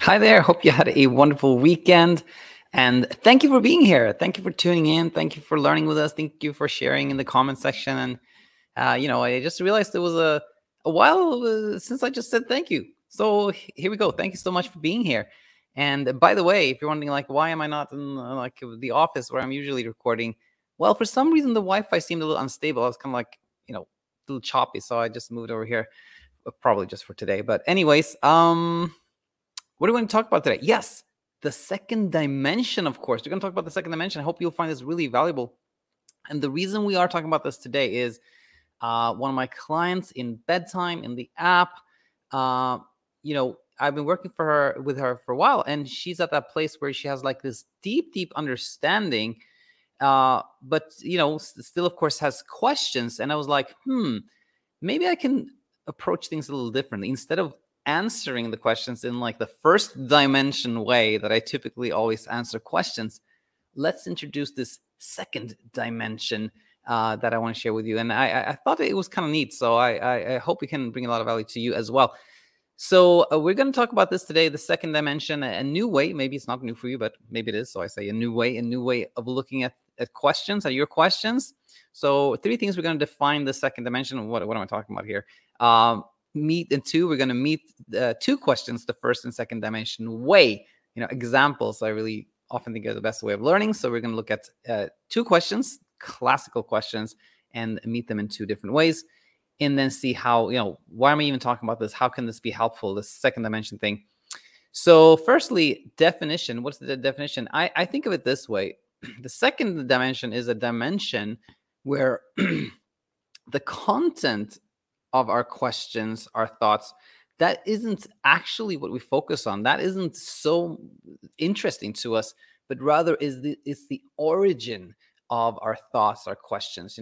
Hi there. Hope you had a wonderful weekend. And thank you for being here. Thank you for tuning in. Thank you for learning with us. Thank you for sharing in the comment section. And, I just realized it was a while since I just said thank you. So here we go. Thank you so much for being here. And by the way, if you're wondering, like, why am I not in the office where I'm usually recording? Well, for some reason, the Wi-Fi seemed a little unstable. I was kind of like, a little choppy. So I just moved over here, probably just for today. But anyways, what are we going to talk about today? Yes, the second dimension, of course. We're going to talk about the second dimension. I hope you'll find this really valuable. And the reason we are talking about this today is one of my clients in bedtime in the app. I've been working with her for a while, and she's at that place where she has like this deep understanding, but still, of course, has questions. And I was like, maybe I can approach things a little differently. Instead of answering the questions in like the first dimension way that I typically always answer questions, let's introduce this second dimension that I want to share with you. And I thought it was kind of neat. So I hope we can bring a lot of value to you as well. So we're going to talk about this today, the second dimension, a new way. Maybe it's not new for you, but maybe it is. So I say a new way of looking at questions, at your questions. So 3 things we're going to define the second dimension. What am I talking about here? Meet in 2. We're going to meet 2 questions, the first and second dimension way. Examples I really often think are the best way of learning. So we're going to look at 2 questions, classical questions, and meet them in 2 different ways. And then see how, why am I even talking about this? How can this be helpful, this second dimension thing? So firstly, definition. What's the definition? I think of it this way. The second dimension is a dimension where the content of our questions, our thoughts, that isn't actually what we focus on. That isn't so interesting to us, but rather it's the origin of our thoughts, our questions.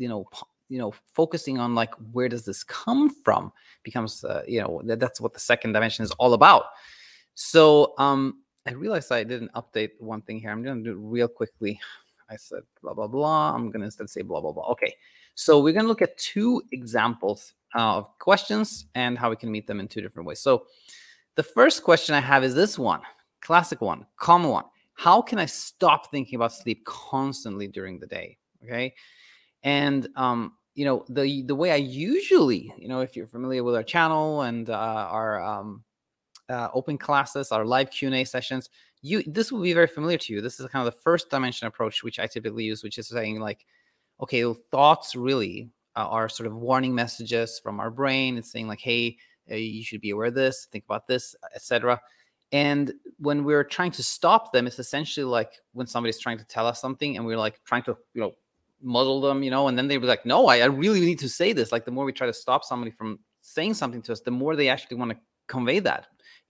Focusing on like, where does this come from becomes that's what the second dimension is all about. So I realized I didn't update one thing here. I'm going to do it real quickly. I said blah blah blah. I'm going to instead say blah blah blah. Okay, so we're going to look at 2 examples of questions and how we can meet them in 2 different ways. So the first question I have is this one, classic one, common one. How can I stop thinking about sleep constantly during the day? Okay, and the way I usually, if you're familiar with our channel and our open classes, our live Q&A sessions, this will be very familiar to you. This is kind of the first dimension approach, which I typically use, which is saying like, okay, thoughts really are sort of warning messages from our brain. It's saying like, hey, you should be aware of this, think about this, etc. And when we're trying to stop them, it's essentially like when somebody's trying to tell us something and we're like trying to, muzzle them, and then they be like, no, I really need to say this. Like the more we try to stop somebody from saying something to us, the more they actually want to convey that,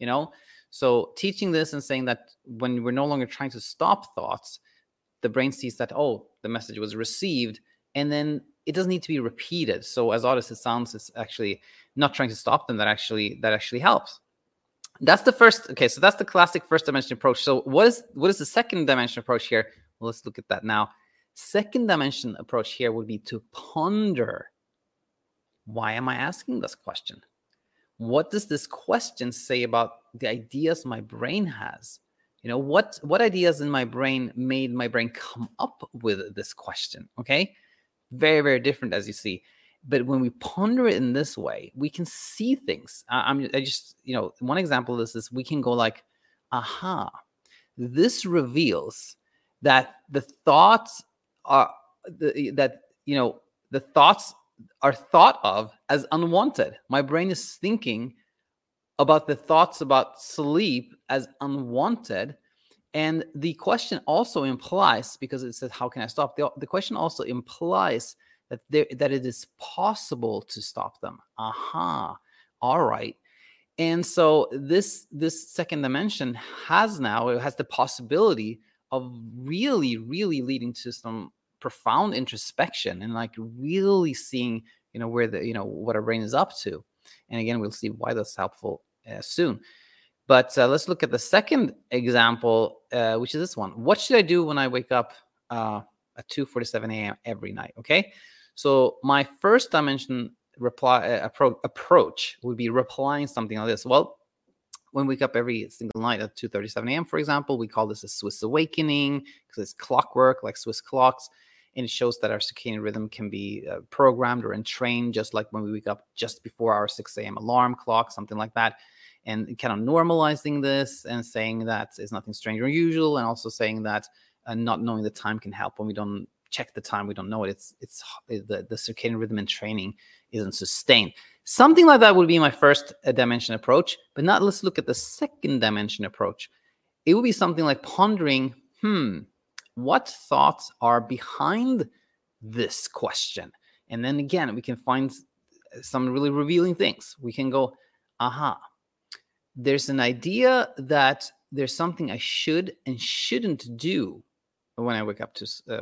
So teaching this and saying that when we're no longer trying to stop thoughts, the brain sees that, oh, the message was received, and then it doesn't need to be repeated. So as odd as it sounds, it's actually not trying to stop them. That actually helps. That's the first. Okay, so that's the classic first dimension approach. So what is the second dimension approach here? Well, let's look at that now. Second dimension approach here would be to ponder. Why am I asking this question? What does this question say about the ideas my brain has? What ideas in my brain made my brain come up with this question? Okay, very, very different, as you see. But when we ponder it in this way, we can see things. One example of this is we can go like, aha, this reveals that the thoughts are the thoughts are thought of as unwanted. My brain is thinking about the thoughts about sleep as unwanted. And the question also implies, because it says, how can I stop? The question also implies that it is possible to stop them. Aha. All right. And so this second dimension has the possibility of really, really leading to some profound introspection and like really seeing, where what our brain is up to. And again, we'll see why that's helpful soon. But let's look at the second example, which is this one. What should I do when I wake up at 2:47 a.m. every night? Okay, so my first dimension approach would be replying something like this. Well, when we wake up every single night at 2:37 a.m., for example, we call this a Swiss awakening because it's clockwork like Swiss clocks. And it shows that our circadian rhythm can be programmed or entrained, just like when we wake up just before our 6 a.m. alarm clock, something like that. And kind of normalizing this and saying that it's nothing strange or unusual, and also saying that not knowing the time can help. When we don't check the time, we don't know it. It's the circadian rhythm and training isn't sustained. Something like that would be my first dimension approach. But now let's look at the second dimension approach. It would be something like pondering, what thoughts are behind this question? And then again, we can find some really revealing things. We can go, aha, there's an idea that there's something I should and shouldn't do when I wake up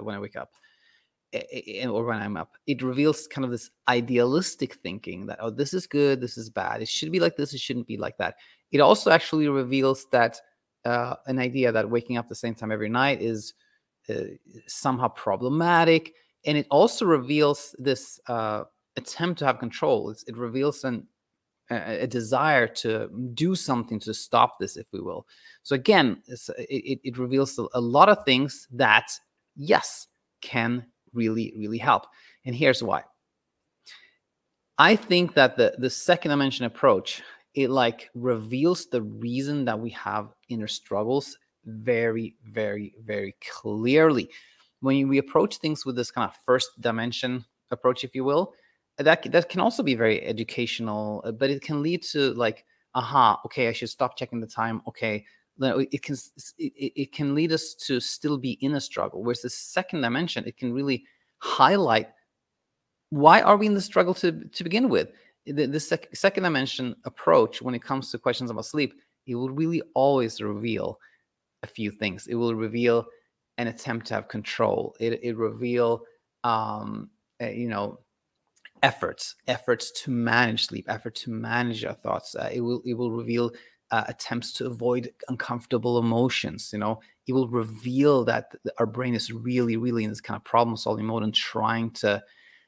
or when I'm up. It reveals kind of this idealistic thinking that, oh, this is good, this is bad. It should be like this, it shouldn't be like that. It also actually reveals that an idea that waking up the same time every night is somehow problematic. And it also reveals this attempt to have control. It reveals a desire to do something to stop this, if we will. So again, it reveals a lot of things that, yes, can really, really help. And here's why. I think that the second dimension approach, it like reveals the reason that we have inner struggles very, very, very clearly. When we approach things with this kind of first dimension approach, if you will, that can also be very educational, but it can lead to like, okay, I should stop checking the time. Okay, it can lead us to still be in a struggle. Whereas the second dimension, it can really highlight, why are we in the struggle to begin with? The second dimension approach, when it comes to questions about sleep, it will really always reveal a few things. It will reveal an attempt to have control. It reveal, efforts to manage sleep, effort to manage our thoughts. It will reveal attempts to avoid uncomfortable emotions. It will reveal that our brain is really, really in this kind of problem-solving mode and trying to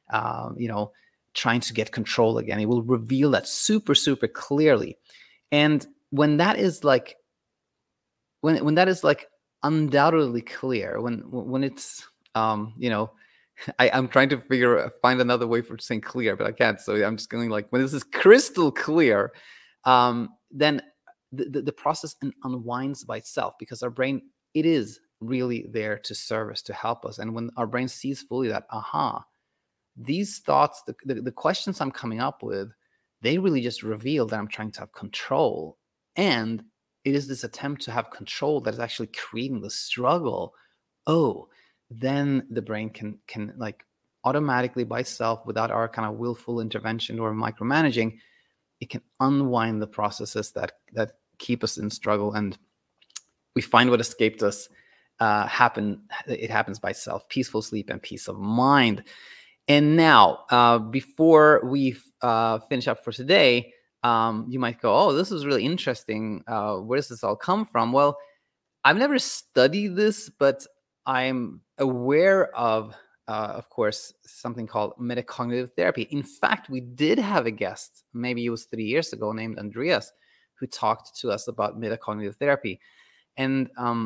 get control again. It will reveal that super, super clearly. And when that is like, when that is like undoubtedly clear, when it's, I'm trying to find another way for saying clear, but I can't. So I'm just going like, when this is crystal clear, then the process unwinds by itself, because our brain, it is really there to serve us, to help us. And when our brain sees fully that, these thoughts, the questions I'm coming up with, they really just reveal that I'm trying to have control. And it is this attempt to have control that is actually creating the struggle. Oh, then the brain can like automatically by itself, without our kind of willful intervention or micromanaging, it can unwind the processes that keep us in struggle. And we find what escaped us happen. It happens by itself: peaceful sleep and peace of mind. And now, before we finish up for today, you might go, oh, this is really interesting. Where does this all come from? Well, I've never studied this, but I'm aware of course, something called metacognitive therapy. In fact, we did have a guest, maybe it was 3 years ago, named Andreas, who talked to us about metacognitive therapy. And,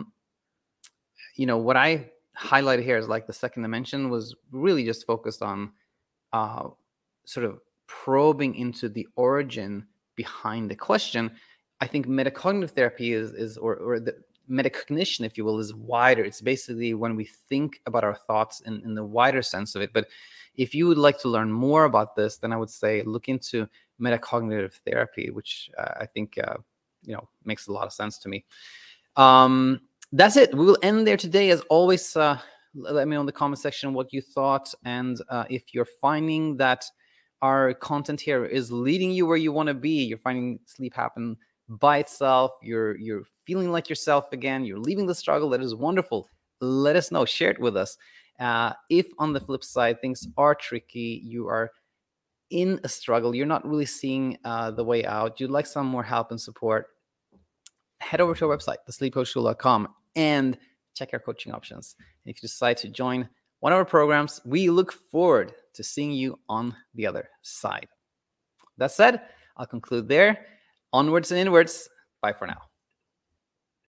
what I highlighted here is like the second dimension was really just focused on sort of probing into the origin behind the question. I think metacognitive therapy is or the metacognition, if you will, is wider. It's basically when we think about our thoughts in the wider sense of it. But if you would like to learn more about this, then I would say look into metacognitive therapy, which I think makes a lot of sense to me. That's it. We will end there today. As always, let me know in the comment section what you thought, and if you're finding that our content here is leading you where you want to be, you're finding sleep happen by itself, you're feeling like yourself again, you're leaving the struggle, that is wonderful. Let us know. Share it with us. If on the flip side things are tricky, you are in a struggle, you're not really seeing the way out, you'd like some more help and support, head over to our website, thesleepcoachschool.com, and check our coaching options. And if you decide to join one of our programs, we look forward to seeing you on the other side. That said, I'll conclude there. Onwards and inwards. Bye for now.